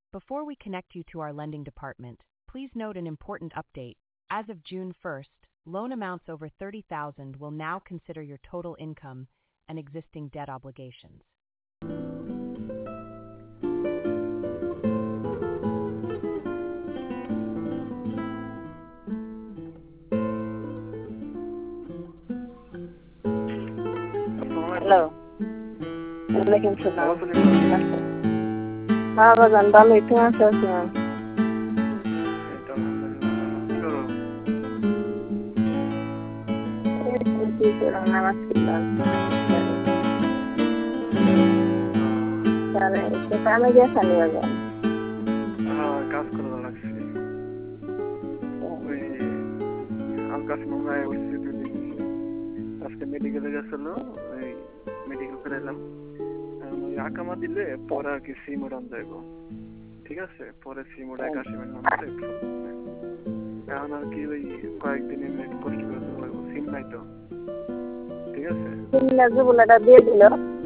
Before we connect you to our lending department, please note an important update. As of June 1st, loan amounts over $30,000 will now consider your total income and existing debt obligations. Hello, ওয়ালাইকুম সালাম। হ্যাঁ বাজান, ভালোই। তুমি আছো? নামাজ পড়লাম। কামে গেছানি বাজান? কাজ করা লাগছে। ওই আকাশ মঙ্গায় উঠছে দুদিন। আজকে মেডিকেলে গেছিল, ওই মেডিকেল করে এলাম। ওই আকামা দিলে পরে আর কি সিম উড়ান যাইব। ঠিক আছে, পরে সিম উড়ায় কাশিমের নাম্বারে এখন আর কি ওই কয়েকদিন কষ্ট করে লাগবো, সিম নাই তো। ঠিক আছে, সিম লাগবে বলে দিয়ে দিল।